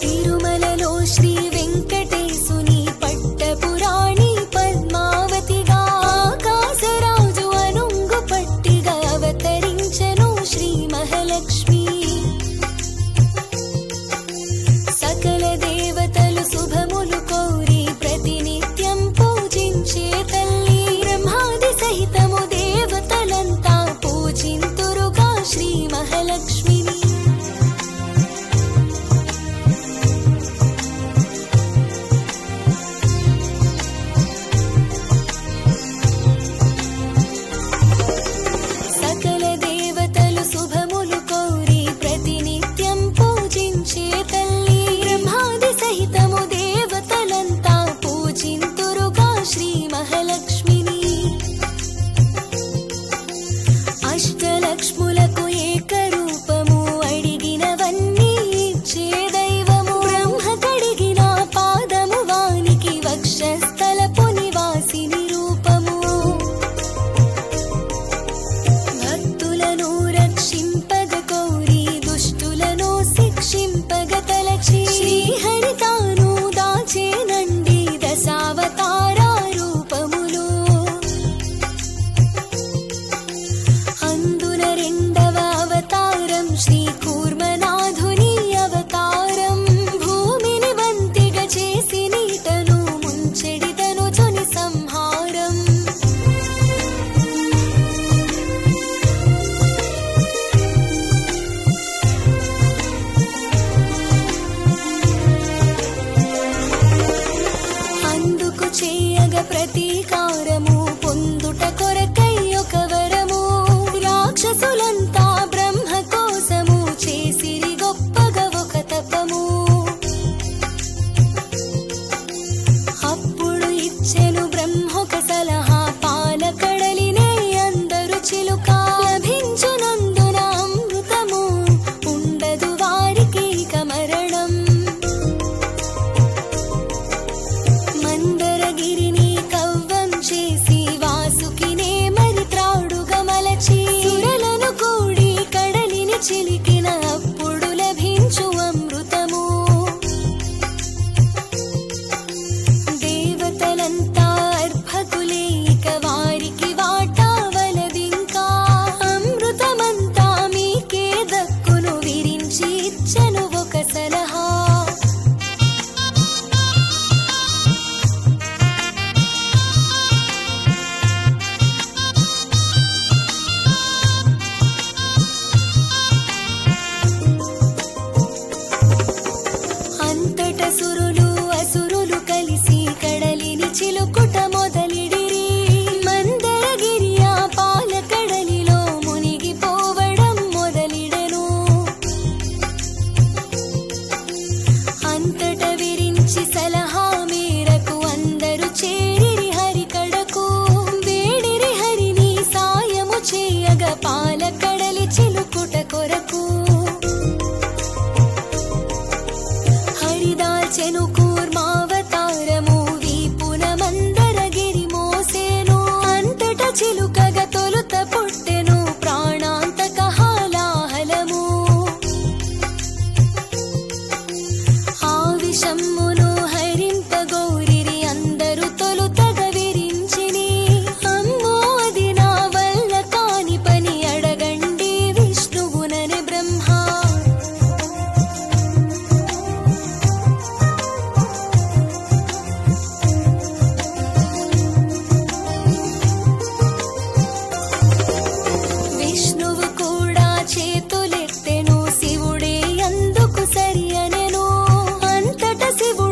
తిరుమలలో శ్రీ వెంకటేశుని పట్టపురాణి పద్మావతిగా ఆకాశరాజు అనుంగు పట్టిగా అవతరించెను శ్రీ మహాలక్ష్మి. సకల దేవతలు శుభములు కోరి ప్రతినిత్యం పూజించే తల్లి. బ్రహ్మాది సహితము దేవతలంతా పూజింతురుగా శ్రీ మహాలక్ష్మిని. సకల దేవతలు శుభములు కోరి ప్రతినిత్యం పూజించే తల్లి. బ్రహ్మాది సహితము దేవతలంతా పూజింతురుగా శ్రీ మహాలక్ష్మిని. అష్టలక్ష్ములకు ఏకరూపము అడిగినవన్నీ ఇచ్చే దైవము. బ్రహ్మ కడిగిన పాదము వానికి వక్షస్థలపు నివాసిని రూపము. భక్తులను రక్షింపగ కోరి దుష్టులను శిక్షింపగ తలచి శ్రీహరి తాను దాచేనండి దశావతార రూపములు. అందున రెండవ అవతారం శ్రీ కూర్మనాథుని అవతారం. భూమిని వంతిగా చేసి నీటను ముంచెడితను జుని సంహారం. అందుకు చేయగ ప్రతీకారము పొందుట కొరకై ఒక వరము. రాక్షసులంతా బ్రహ్మ కోసము చేసిరి గొప్పగా ఒక తపము. అప్పుడు ఇచ్చెను బ్రహ్మొక సలహా, పాలకడలినే అందరు చిలుక. లభించునందున అమృతము ఉండదు వారికి ఇక మరణం. మందరగిరిని కవ్వం చేసి వాసుకినే మరి త్రాడుగా మలచి సురలను కూడి కడలిని చిలికిన అప్పుడు లభించు అమృతము. దేవతలంతా అర్భకులే ఇక వారికి వాటా వలదింకా. అమృతమంతా మీకే దక్కును విరించి ఇచ్చెను ఒక సలహా. అంతట సురులు అసురులు కలిసి కడలిని చిలుకుట మొదలిడిరి. మందరగిరి ఆ పాలకడలిలో మునిగిపోవడం మొదలిడెను. అంతట విరించి సలహా మేరకు అందరూ చేరిరి హరికడకు. వేడిరి హరిని సాయము చేయగా పాలకడలి చిలుకుట కొరకు. హరిదాల్చెను కూర్మావతారము వీపున మందరగిరి మోసేను. అంతట చిలుకగా తొలుత పుట్టెను ప్రాణాంతక హాలాహలము. ఆ విషమ్మును హరింపగోరిరి అందరూ తొలుతగా విరించిని. అమ్మో అది నా వల్ల కాని పని అడగండి విష్ణువునని బ్రహ్మ. విష్ణువు కూడా చేతులెత్తెను, శివుడే అందుకు సరి అనెను. అంతట శివుడు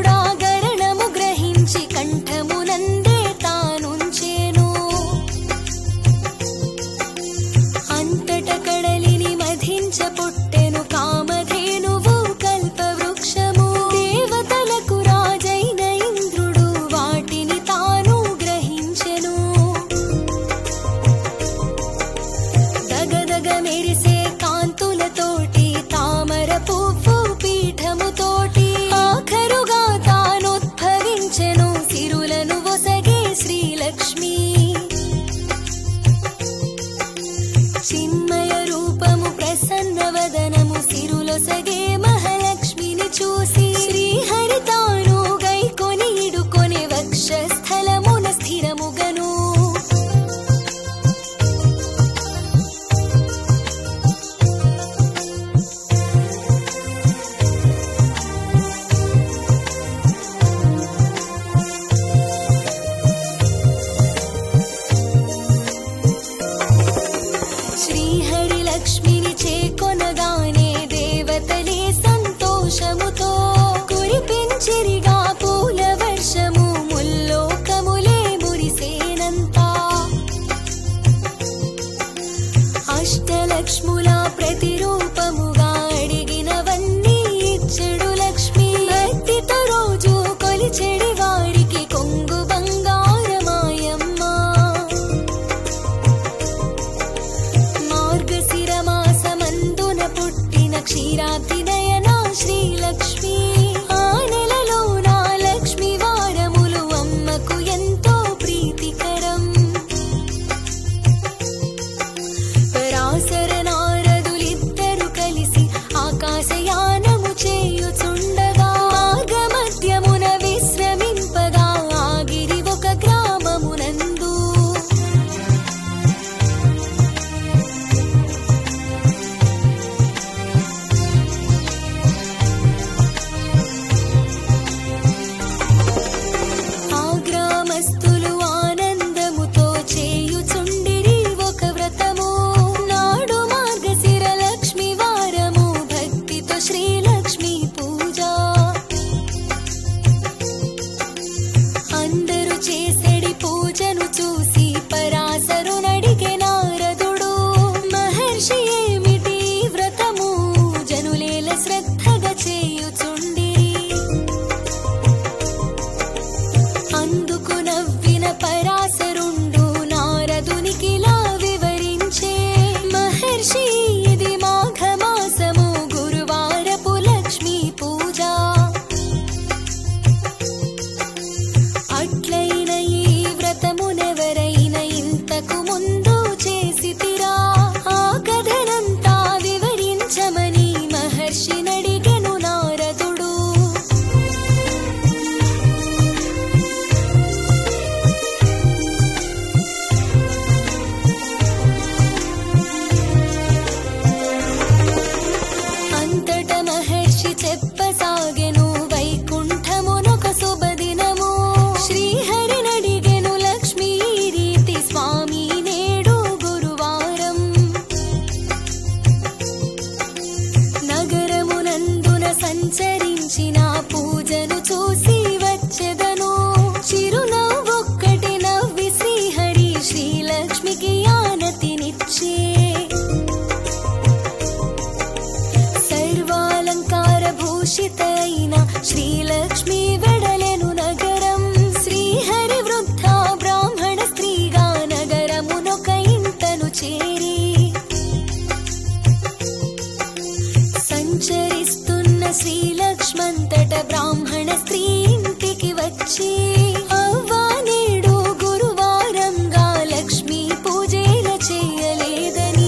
వచ్చి అవ్వా నేడు గురువారంగా లక్ష్మీ పూజల చేయలేదని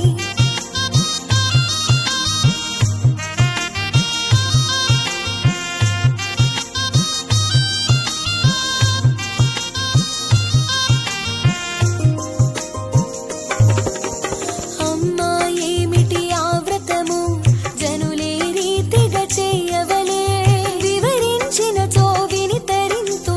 అమ్మా ఏమిటి ఆ వ్రతము జనులే రీతిగా చేయవలే వివరించినచో విని తరింతు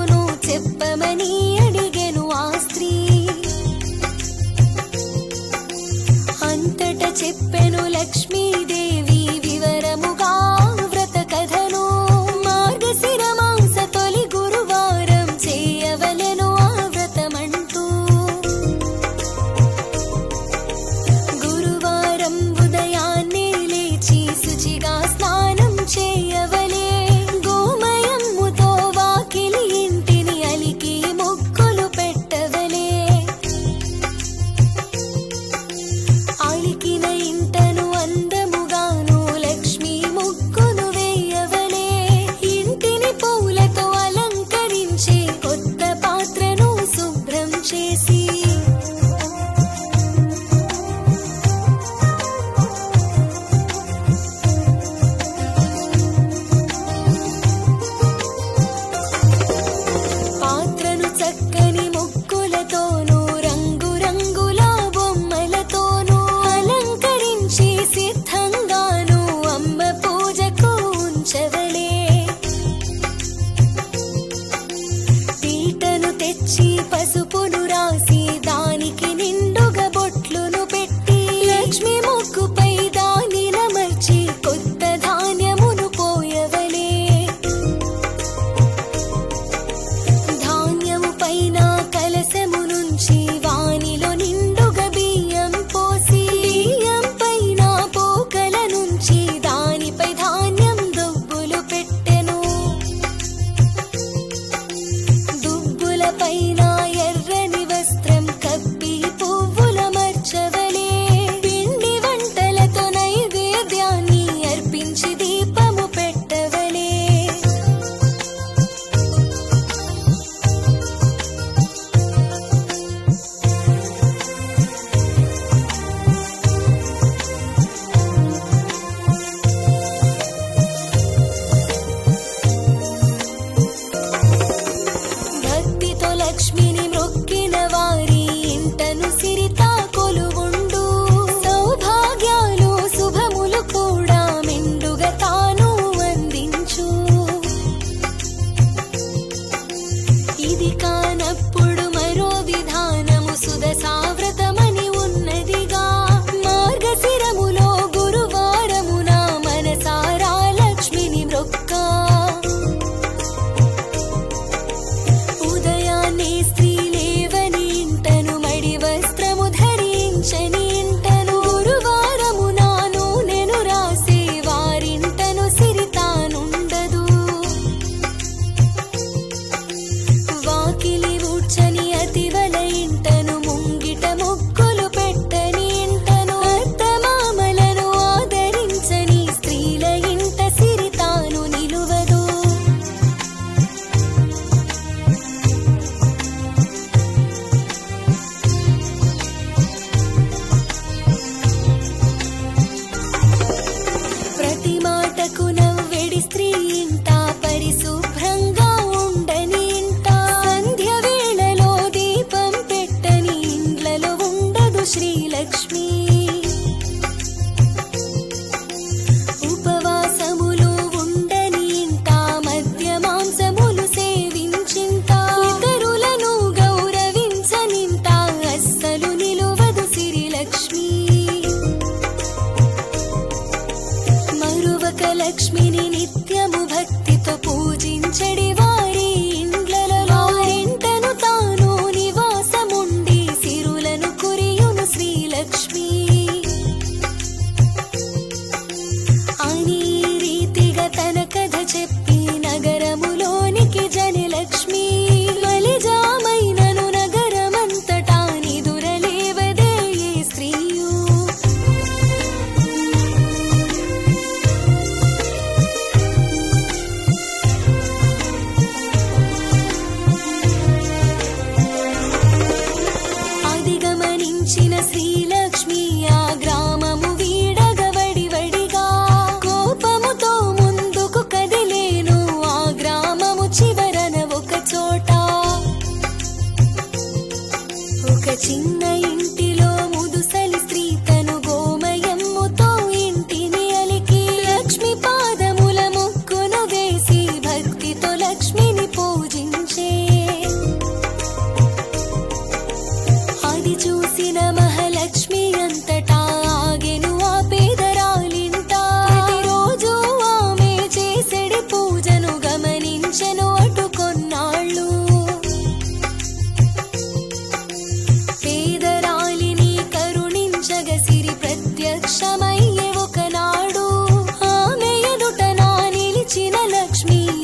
లక్ష్మి